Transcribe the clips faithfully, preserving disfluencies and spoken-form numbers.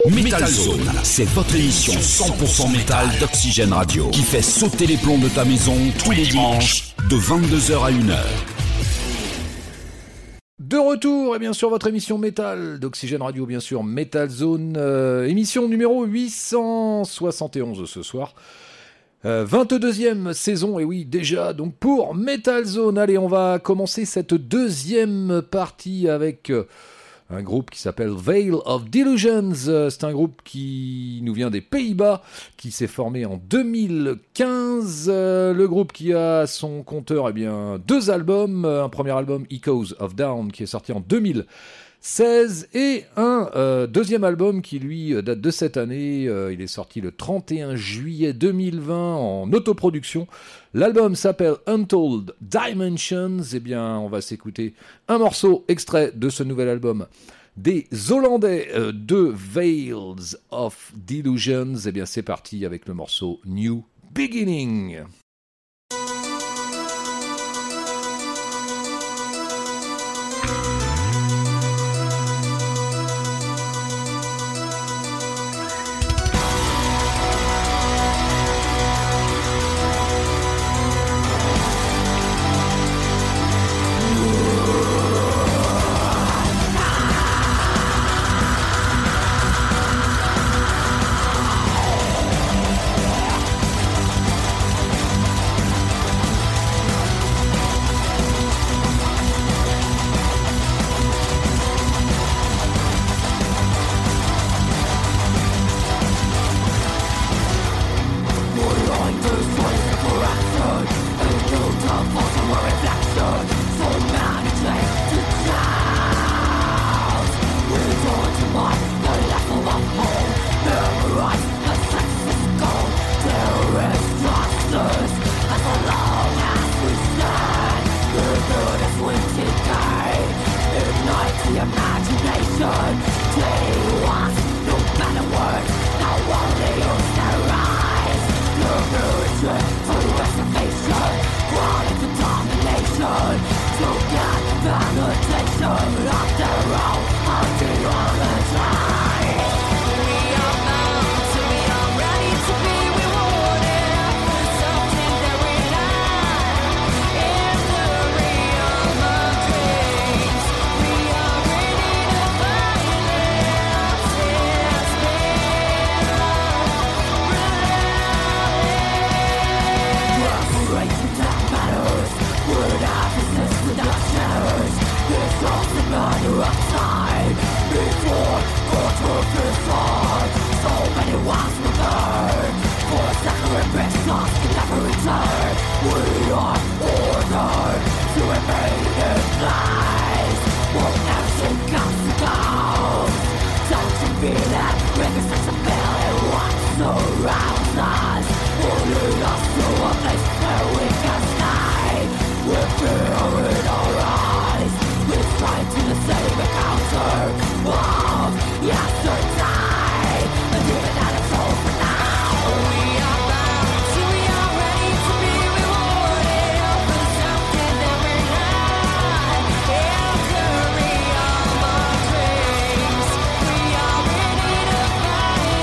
Metal Zone, c'est votre émission cent pour cent métal d'Oxygène Radio qui fait sauter les plombs de ta maison tous les dimanches de vingt-deux heures à une heure. De retour, et bien sûr votre émission métal d'Oxygène Radio, bien sûr Metal Zone, euh, émission numéro huit cent soixante et onze ce soir. Euh, vingt-deuxième saison, et oui déjà, donc pour Metal Zone. Allez, on va commencer cette deuxième partie avec euh, un groupe qui s'appelle Veil of Delusions. Euh, c'est un groupe qui nous vient des Pays-Bas, qui s'est formé en deux mille quinze. Euh, le groupe qui a son compteur, eh bien, deux albums. Un premier album, Echoes of Down, qui est sorti en deux mille seize, et un euh, deuxième album qui lui date de cette année. Euh, il est sorti le trente et un juillet deux mille vingt en autoproduction. L'album s'appelle Untold Dimensions. Eh bien, on va s'écouter un morceau extrait de ce nouvel album des Hollandais euh, de Veils of Delusions. Eh bien, c'est parti avec le morceau New Beginning. Fire.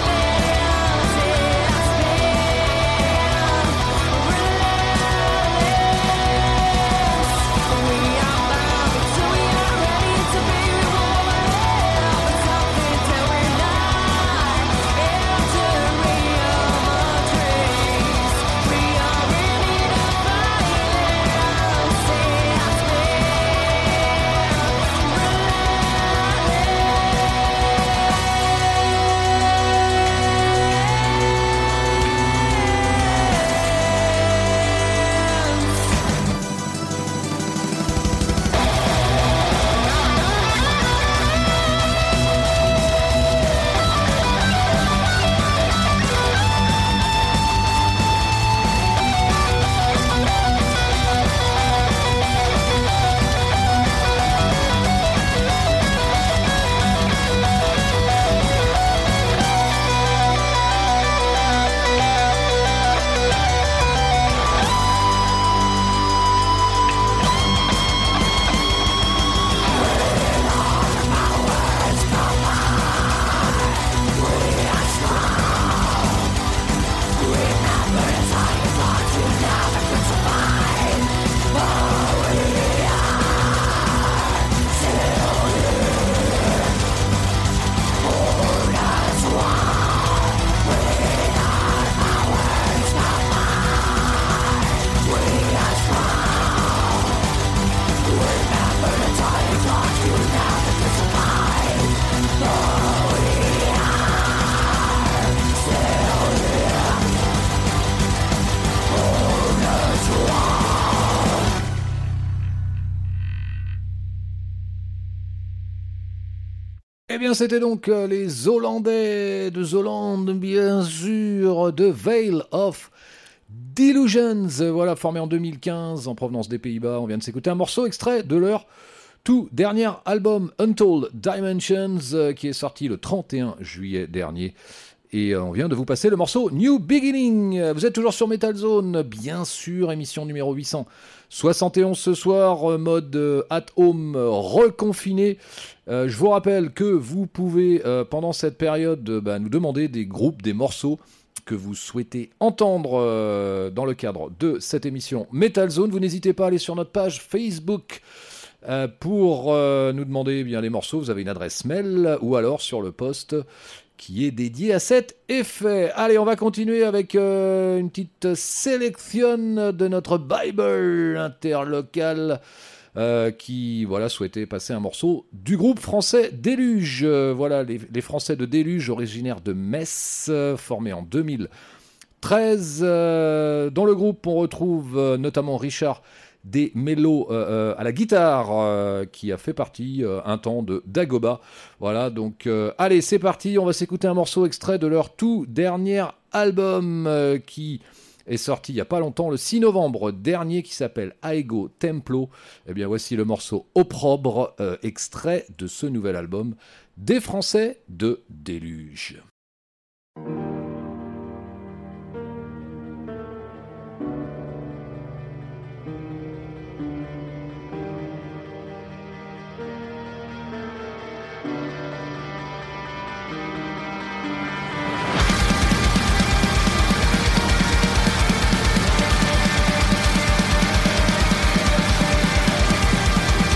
bien, c'était donc euh, les Hollandais de Zoland, bien sûr, de Veil of Delusions, voilà, formé en deux mille quinze en provenance des Pays-Bas. On vient de s'écouter un morceau extrait de leur tout dernier album Untold Dimensions euh, qui est sorti le trente et un juillet dernier. Et euh, on vient de vous passer le morceau New Beginning. Vous êtes toujours sur Metal Zone, bien sûr, émission numéro huit cent soixante et onze ce soir, euh, mode euh, at home euh, reconfiné. Euh, je vous rappelle que vous pouvez, euh, pendant cette période, euh, bah, nous demander des groupes, des morceaux que vous souhaitez entendre euh, dans le cadre de cette émission Metal Zone. Vous n'hésitez pas à aller sur notre page Facebook euh, pour euh, nous demander eh bien, les morceaux. Vous avez une adresse mail ou alors sur le post qui est dédié à cet effet. Allez, on va continuer avec euh, une petite sélection de notre Bible interlocal euh, qui voilà, souhaitait passer un morceau du groupe français Déluge. Euh, voilà, les, les Français de Déluge, originaires de Metz, euh, formés en deux mille treize. Euh, dans le groupe, on retrouve euh, notamment Richard des Mélos euh, euh, à la guitare, euh, qui a fait partie euh, un temps de Dagoba. Voilà, donc euh, allez, c'est parti, on va s'écouter un morceau extrait de leur tout dernier album euh, qui est sorti il n'y a pas longtemps, le six novembre dernier, qui s'appelle Aego Templo. Eh bien voici le morceau Opprobre, euh, extrait de ce nouvel album des Français de Déluge.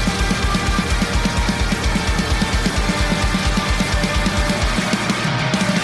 We'll be right back.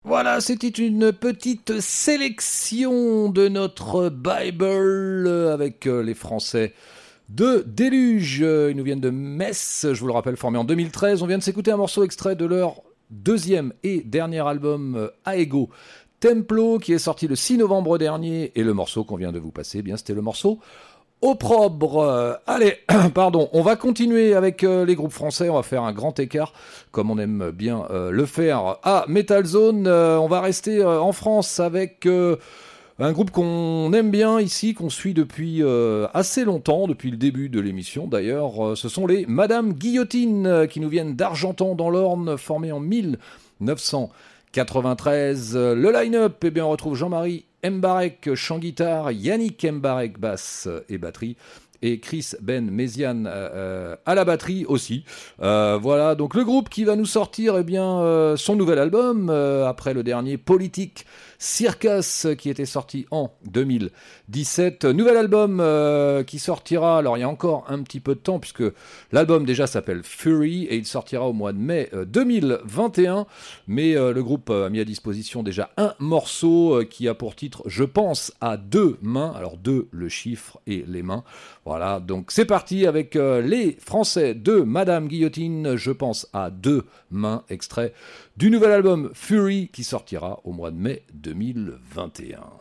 Voilà, c'était une petite sélection de notre Bible avec les Français de Déluge. Ils nous viennent de Metz, je vous le rappelle, formés en deux mille treize. On vient de s'écouter un morceau extrait de leur deuxième et dernier album Aego Templo, qui est sorti le six novembre dernier. Et le morceau qu'on vient de vous passer, eh bien, c'était le morceau Opprobre. Euh, allez, pardon, on va continuer avec euh, les groupes français, on va faire un grand écart, comme on aime bien euh, le faire à Metal Zone. Euh, on va rester euh, en France avec euh, un groupe qu'on aime bien ici, qu'on suit depuis euh, assez longtemps, depuis le début de l'émission d'ailleurs. Euh, ce sont les Madame Guillotine, euh, qui nous viennent d'Argentan dans l'Orne, formés en mille neuf cent quatre-vingt-treize. Le line-up, eh bien, on retrouve Jean-Marie Mbarek, chant guitare, Yannick Mbarek, basse et batterie, et Chris Ben Méziane euh, à la batterie aussi. Euh, voilà, donc le groupe qui va nous sortir eh bien, euh, son nouvel album, euh, après le dernier Politique Circus, qui était sorti en deux mille dix-sept. Nouvel album euh, qui sortira, alors il y a encore un petit peu de temps, puisque l'album déjà s'appelle Fury, et il sortira au mois de mai euh, deux mille vingt et un, mais euh, le groupe a mis à disposition déjà un morceau euh, qui a pour titre « Je pense à deux mains », alors deux le chiffre et les mains. Voilà, donc c'est parti avec euh, les Français de Madame Guillotine, « Je pense à deux mains », extrait du nouvel album Fury qui sortira au mois de mai deux mille vingt et un.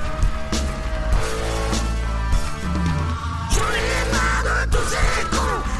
J'en ai marre de tous ces cons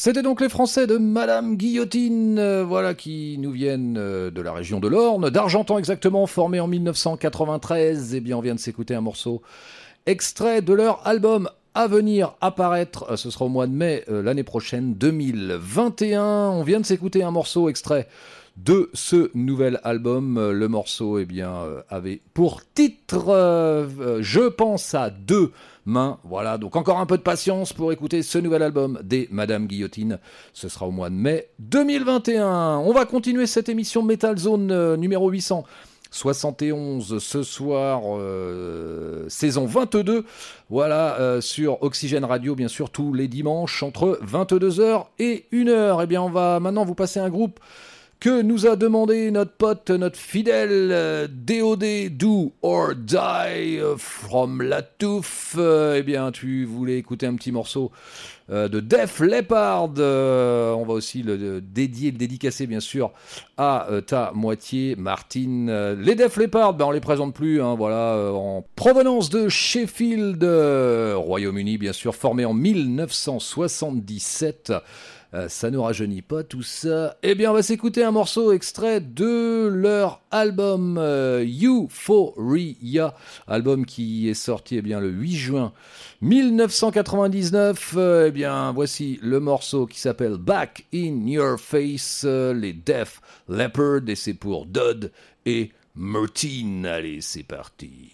C'était donc les Français de Madame Guillotine, euh, voilà, qui nous viennent euh, de la région de l'Orne, d'Argentan exactement, formés en dix-neuf cent quatre-vingt-treize. Eh bien, on vient de s'écouter un morceau extrait de leur album à venir apparaître, euh, ce sera au mois de mai euh, l'année prochaine, deux mille vingt et un. On vient de s'écouter un morceau extrait de ce nouvel album. Euh, le morceau, eh bien, euh, avait pour titre euh, euh, Je pense à deux main. Voilà, donc encore un peu de patience pour écouter ce nouvel album des Madame Guillotine. Ce sera au mois de mai deux mille vingt et un. On va continuer cette émission Metal Zone euh, numéro huit cent soixante et onze ce soir, euh, saison vingt-deux. Voilà, euh, sur Oxygène Radio, bien sûr, tous les dimanches entre vingt-deux heures et une heure. Eh bien, on va maintenant vous passer un groupe que nous a demandé notre pote, notre fidèle euh, D O D, Do or Die euh, from La Touffe. Euh, eh bien, tu voulais écouter un petit morceau euh, de Def Leppard. Euh, on va aussi le, le dédier, le dédicacer, bien sûr, à euh, ta moitié, Martine. Euh, les Def Leppard, ben, on les présente plus, hein, voilà, euh, en provenance de Sheffield, euh, Royaume-Uni, bien sûr, formé en dix-neuf cent soixante-dix-sept. Euh, ça nous rajeunit pas tout ça. Eh bien, on va s'écouter un morceau extrait de leur album euh, Euphoria, album qui est sorti eh bien le huit juin dix-neuf cent quatre-vingt-dix-neuf. Euh, eh bien, voici le morceau qui s'appelle Back in Your Face, euh, les Def Leppard, et c'est pour Dodd et Martine. Allez, c'est parti.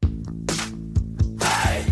Hey.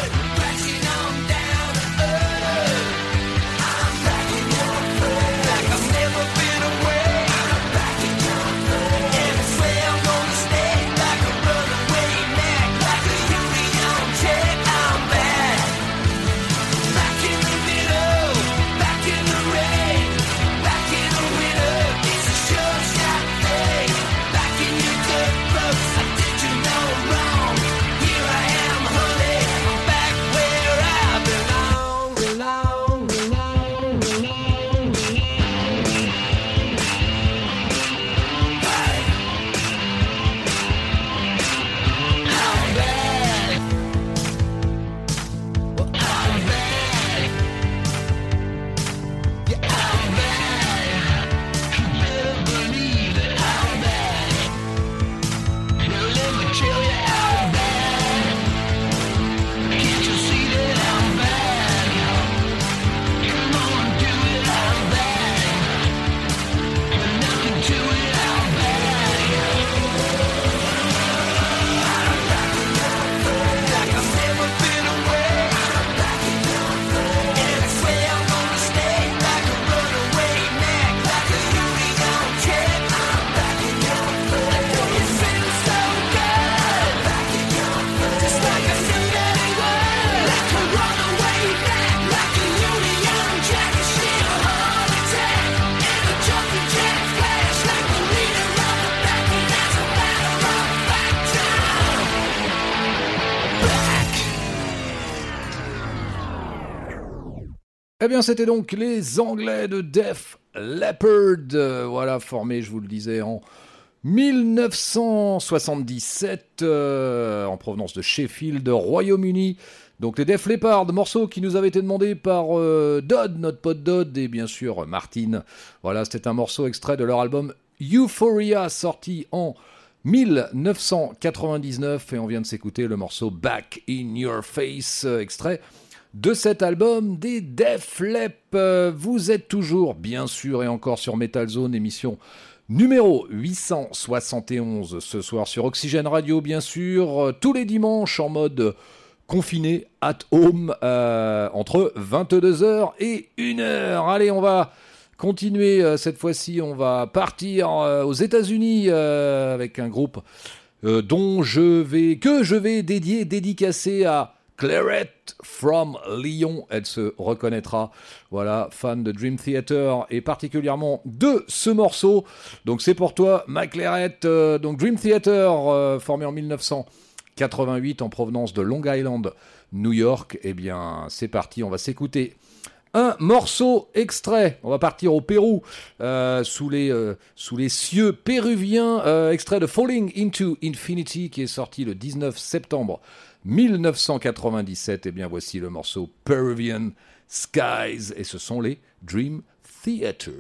Back Eh bien, c'était donc les Anglais de Def Leppard, euh, voilà, formés, je vous le disais, en dix-neuf cent soixante-dix-sept, euh, en provenance de Sheffield, Royaume-Uni. Donc les Def Leppard, morceau qui nous avait été demandé par euh, Dodd, notre pote Dodd, et bien sûr Martin. Voilà, c'était un morceau extrait de leur album Euphoria, sorti en dix-neuf cent quatre-vingt-dix-neuf, et on vient de s'écouter le morceau Back in Your Face, euh, extrait de cet album des Def Leppard. Vous êtes toujours, bien sûr, et encore sur Metal Zone, émission numéro huit cent soixante et onze ce soir sur Oxygène Radio, bien sûr, tous les dimanches en mode confiné, at home, euh, entre vingt-deux heures et une heure. Allez, on va continuer, euh, cette fois-ci, on va partir euh, aux États-Unis euh, avec un groupe euh, dont je vais, que je vais dédier, dédicacer à Claret from Lyon, elle se reconnaîtra, voilà, fan de Dream Theater et particulièrement de ce morceau. Donc c'est pour toi, ma Claret. Euh, donc Dream Theater, euh, formé en dix-neuf cent quatre-vingt-huit en provenance de Long Island, New York. Eh bien, c'est parti, on va s'écouter un morceau extrait. On va partir au Pérou, euh, sous les euh, sous les cieux péruviens, euh, extrait de Falling into Infinity qui est sorti le dix-neuf septembre dix-neuf cent quatre-vingt-dix-sept. Et bien voici le morceau Peruvian Skies, et ce sont les Dream Theater.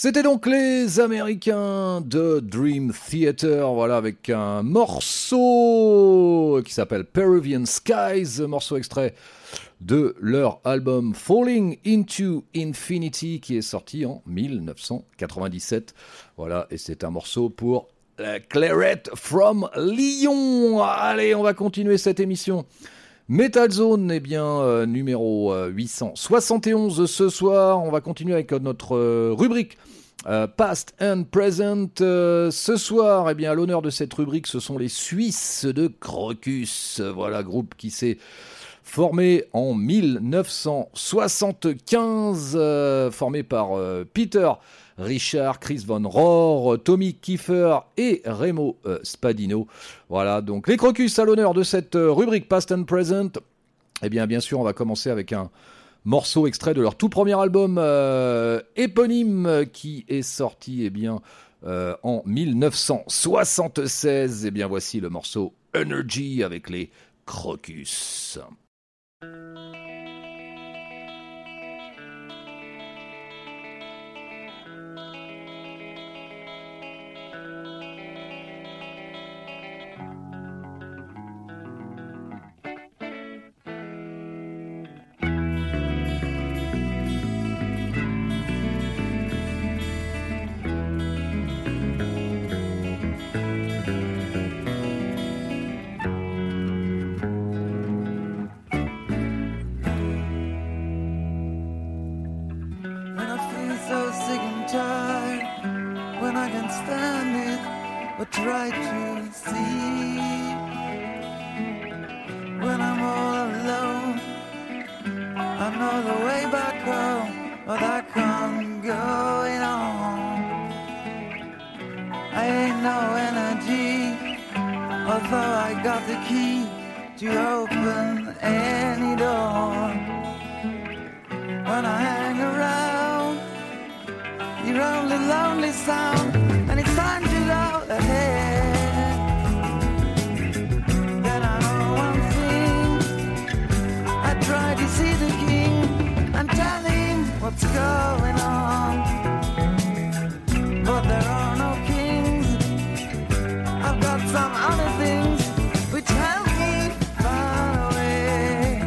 C'était donc les Américains de Dream Theater, voilà, avec un morceau qui s'appelle Peruvian Skies, morceau extrait de leur album Falling into Infinity qui est sorti en dix-neuf cent quatre-vingt-dix-sept. Voilà, et c'est un morceau pour la Claret from Lyon. Allez, on va continuer cette émission. Metal Zone, eh bien, euh, numéro euh, huit cent soixante et onze ce soir. On va continuer avec euh, notre euh, rubrique euh, Past and Present. Euh, ce soir, eh bien, à l'honneur de cette rubrique, ce sont les Suisses de Crocus. Voilà, groupe qui s'est formé en dix-neuf cent soixante-quinze, euh, formé par euh, Peter Richard, Chris Von Rohr, Tommy Kiefer et Remo euh, Spadino. Voilà, donc les Crocus à l'honneur de cette euh, rubrique Past and Present. Eh bien, bien sûr, on va commencer avec un morceau extrait de leur tout premier album euh, éponyme qui est sorti eh bien, euh, en dix-neuf cent soixante-seize. Eh bien, voici le morceau Energy avec les Crocus. Try to see when I'm all alone. I know the way back home, but I can't go on. I ain't no energy, although I got the key to open any door. When I hang around, you're only lonely sound, and it's time to go ahead. Then I know one thing, I try to see the king and tell him what's going on, but there are no kings. I've got some other things which help me far away.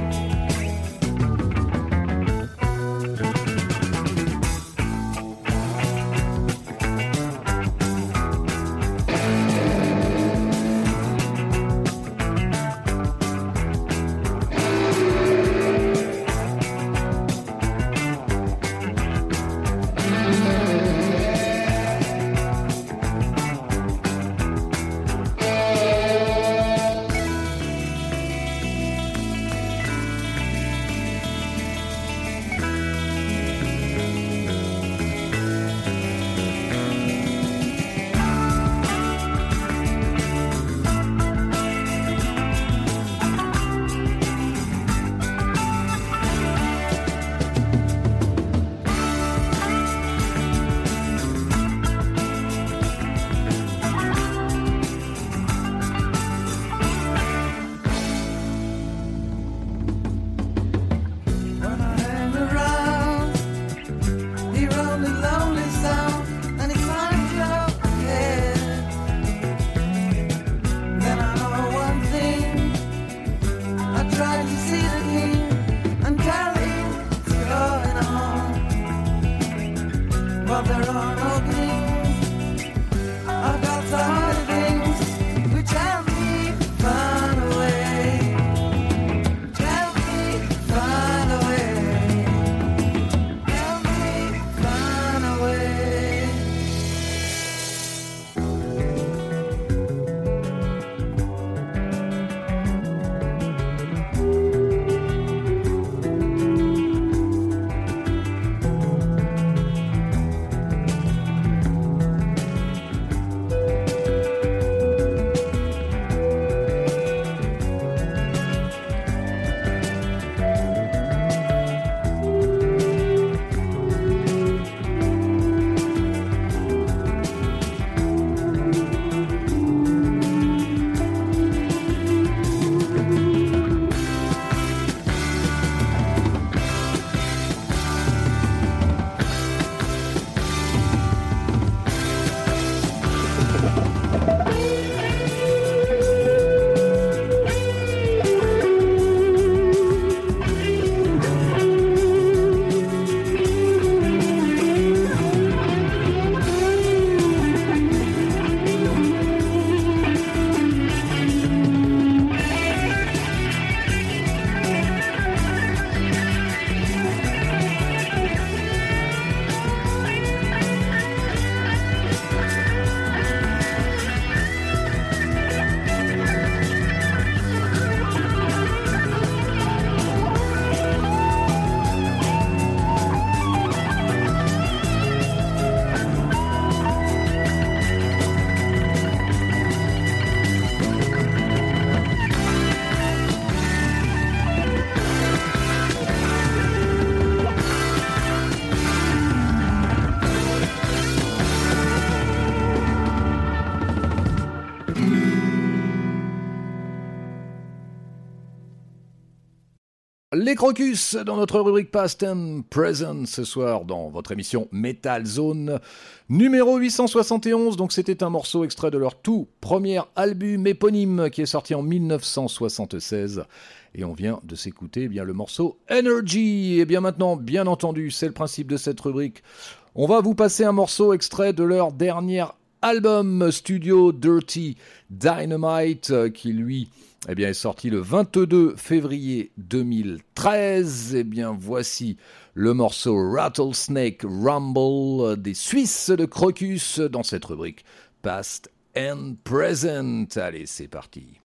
Les Crocus dans notre rubrique Past and Present ce soir dans votre émission Metal Zone numéro huit cent soixante et onze. Donc c'était un morceau extrait de leur tout premier album éponyme qui est sorti en dix-neuf cent soixante-seize et on vient de s'écouter eh bien le morceau Energy. Et bien maintenant, bien entendu, c'est le principe de cette rubrique. On va vous passer un morceau extrait de leur dernier album studio Dirty Dynamite qui lui eh bien, est sorti le vingt-deux février deux mille treize. Eh bien, voici le morceau Rattlesnake Rumble des Suisses de Crocus dans cette rubrique Past and Present. Allez, c'est parti.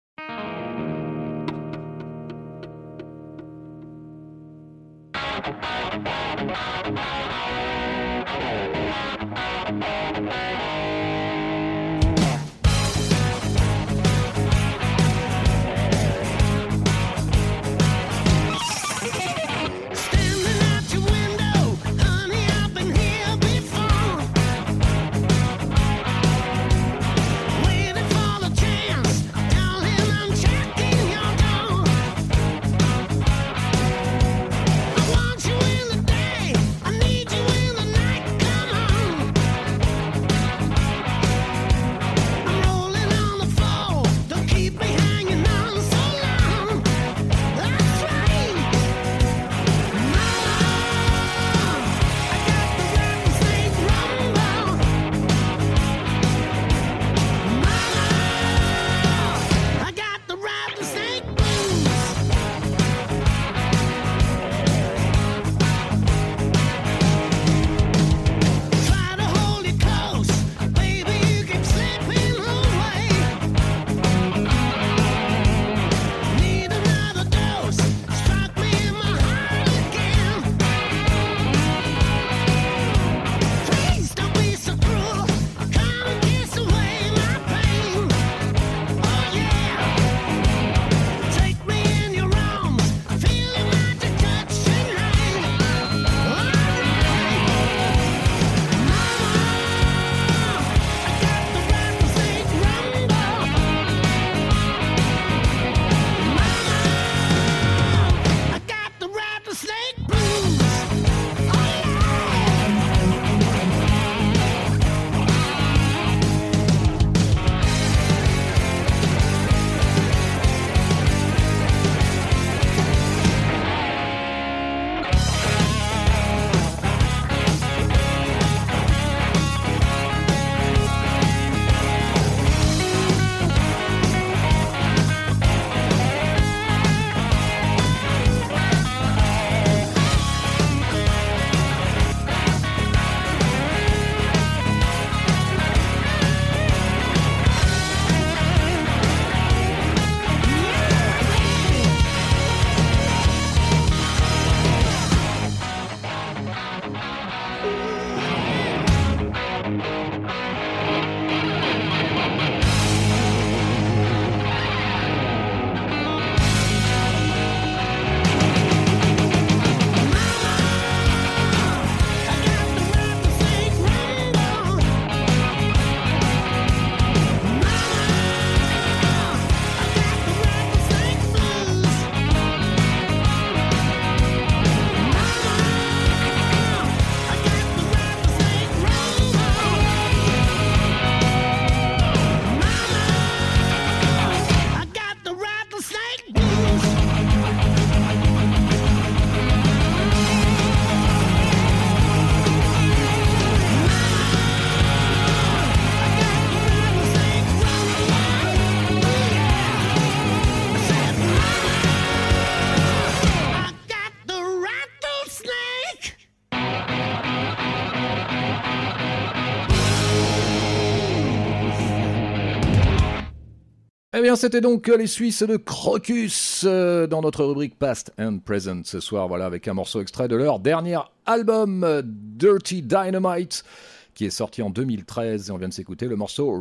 Eh bien, c'était donc les Suisses de Crocus euh, dans notre rubrique Past and Present ce soir, voilà, avec un morceau extrait de leur dernier album euh, Dirty Dynamite qui est sorti en deux mille treize et on vient de s'écouter le morceau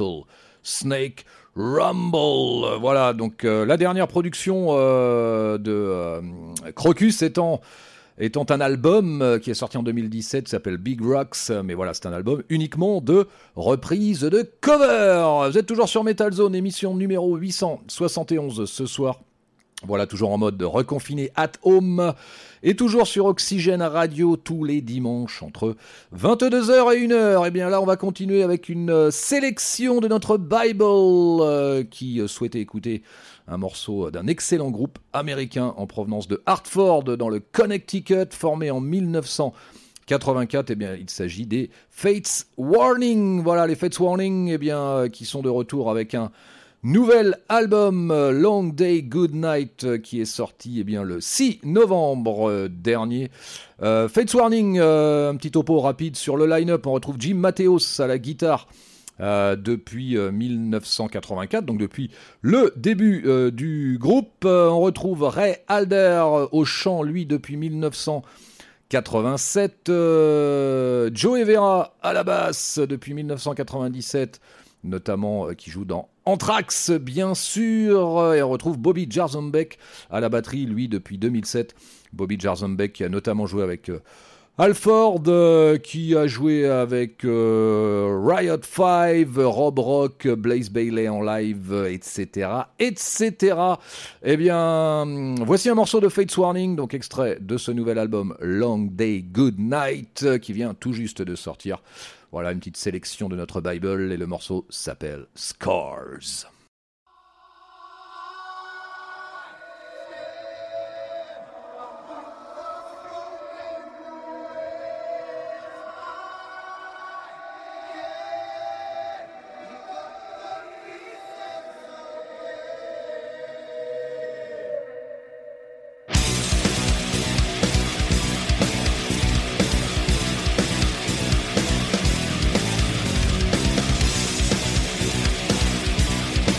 Rattlesnake Rumble. Voilà, donc euh, la dernière production euh, de euh, Crocus étant étant un album qui est sorti en deux mille dix-sept, qui s'appelle Big Rocks, mais voilà, c'est un album uniquement de reprises de cover. Vous êtes toujours sur Metal Zone, émission numéro huit cent soixante et onze ce soir. Voilà, toujours en mode reconfiné at home et toujours sur Oxygène Radio tous les dimanches entre vingt-deux heures et une heure. Et bien là, on va continuer avec une sélection de notre Bible euh, qui souhaitait écouter un morceau d'un excellent groupe américain en provenance de Hartford dans le Connecticut, formé en mille neuf cent quatre-vingt-quatre. Eh bien, il s'agit des Fates Warning. Voilà, les Fates Warning, eh bien, euh, qui sont de retour avec un nouvel album Long Day Good Night qui est sorti eh bien, le six novembre euh, dernier. Euh, Fates Warning, euh, un petit topo rapide sur le line-up. On retrouve Jim Mateos à la guitare euh, depuis euh, mille neuf cent quatre-vingt-quatre, donc depuis le début euh, du groupe. Euh, on retrouve Ray Alder au chant, lui, depuis mille neuf cent quatre-vingt-sept. Euh, Joey Vera à la basse depuis mille neuf cent quatre-vingt-dix-sept, notamment euh, qui joue dans Anthrax, bien sûr, et on retrouve Bobby Jarzombek à la batterie, lui, depuis deux mille sept. Bobby Jarzombek qui a notamment joué avec euh, Halford, euh, qui a joué avec euh, Riot cinq, Rob Rock, Blaze Bayley en live, et cetera, et cetera. Eh bien, voici un morceau de Fates Warning, donc extrait de ce nouvel album Long Day Good Night, qui vient tout juste de sortir. Voilà une petite sélection de notre Bible et le morceau s'appelle Scars. We'll be right back.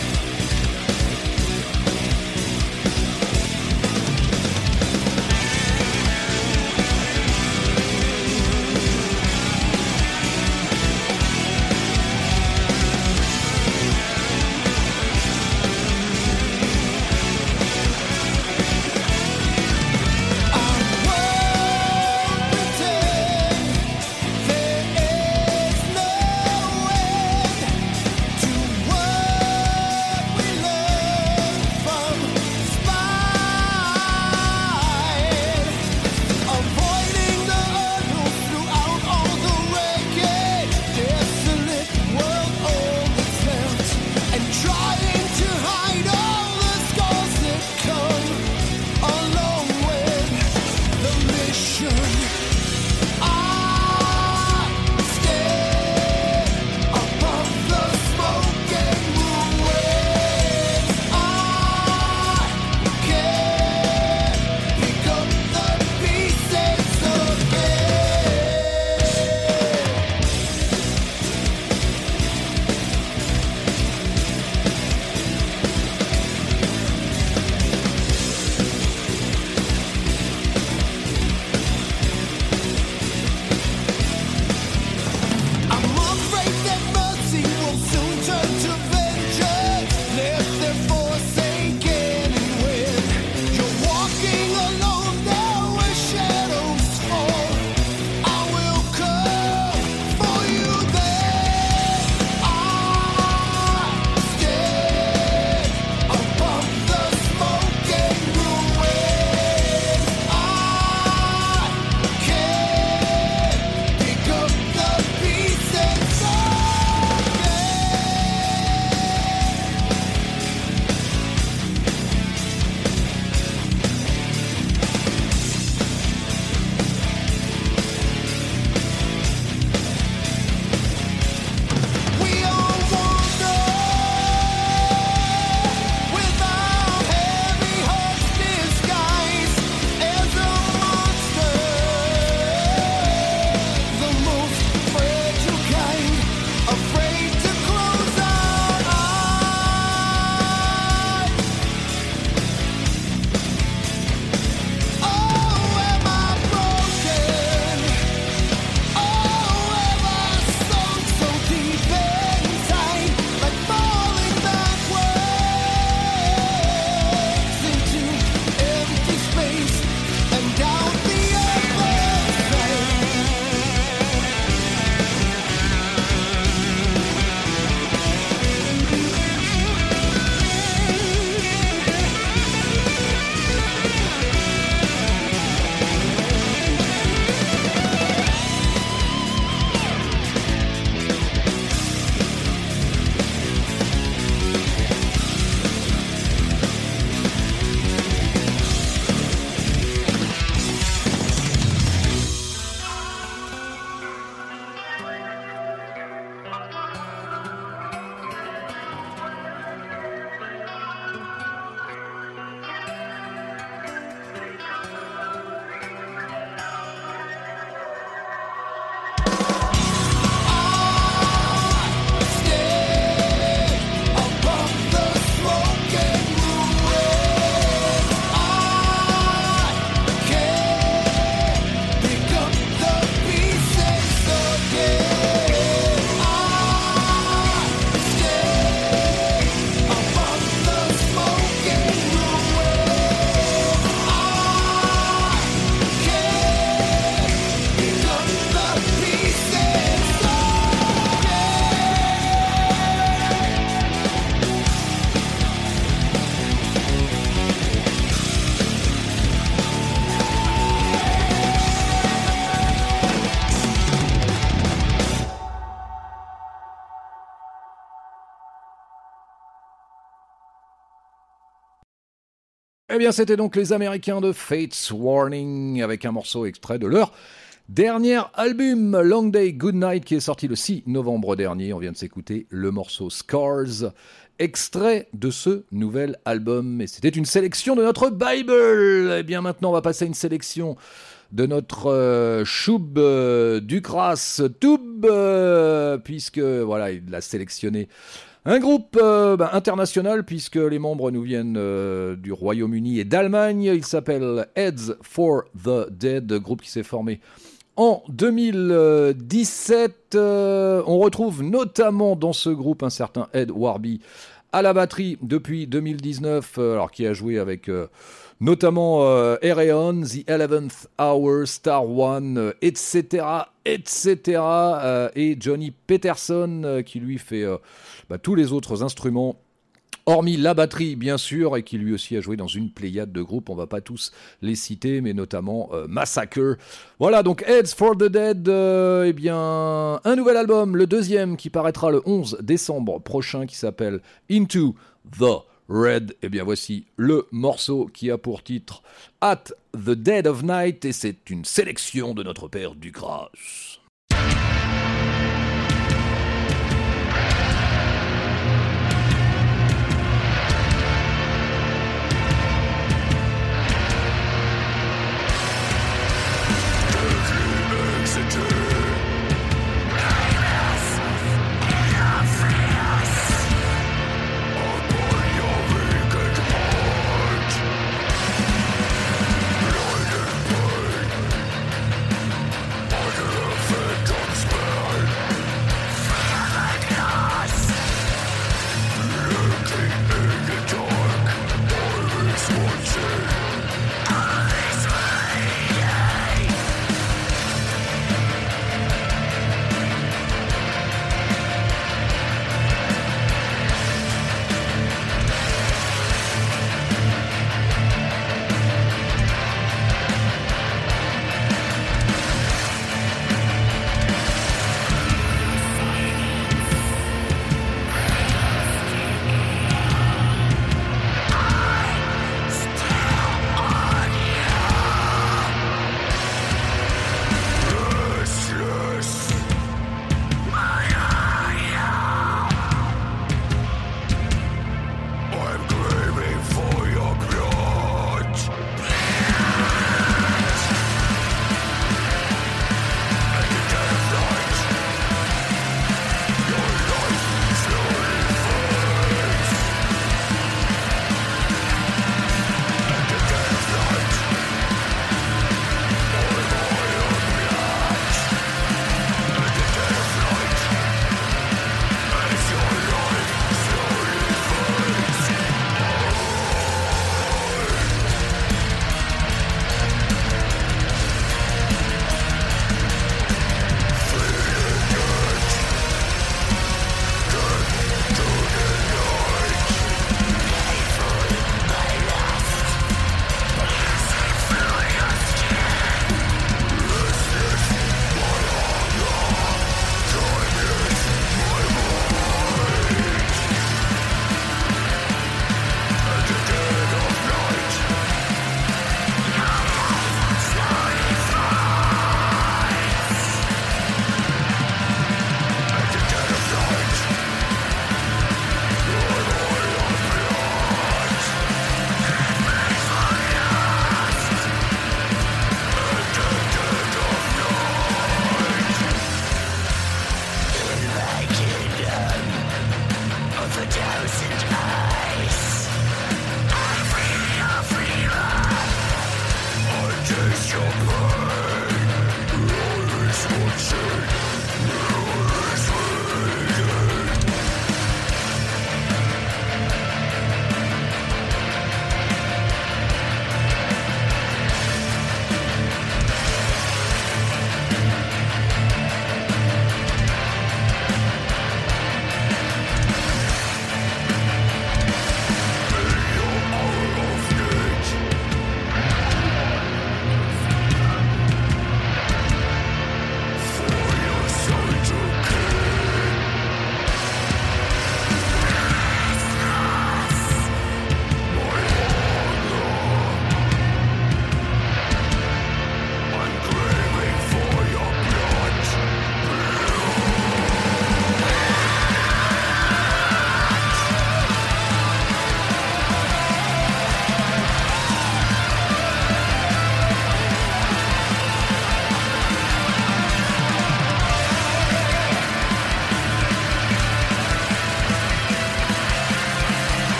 Eh bien, c'était donc les Américains de Fates Warning avec un morceau extrait de leur dernier album Long Day Good Night qui est sorti le six novembre dernier. On vient de s'écouter le morceau Scars, extrait de ce nouvel album. Et c'était une sélection de notre Bible. Eh bien, maintenant, on va passer à une sélection de notre euh, Choub euh, Ducras Toub, euh, puisque voilà, il l'a sélectionné. Un groupe euh, bah, international, puisque les membres nous viennent euh, du Royaume-Uni et d'Allemagne. Il s'appelle Heads for the Dead, groupe qui s'est formé en deux mille dix-sept. Euh, on retrouve notamment dans ce groupe un certain Ed Warby à la batterie depuis deux mille dix-neuf, euh, alors qui a joué avec euh, notamment euh, Aeon, The Eleventh Hour, Star One, euh, et cetera, et cetera. Euh, et Johnny Peterson euh, qui lui fait euh, bah, tous les autres instruments, hormis la batterie bien sûr, et qui lui aussi a joué dans une pléiade de groupes. On va pas tous les citer, mais notamment euh, Massacre. Voilà, donc Heads for the Dead, euh, eh bien un nouvel album, le deuxième qui paraîtra le onze décembre prochain, qui s'appelle Into the Red. Eh bien voici le morceau qui a pour titre At the Dead of Night, et c'est une sélection de notre père Ducras. Thousand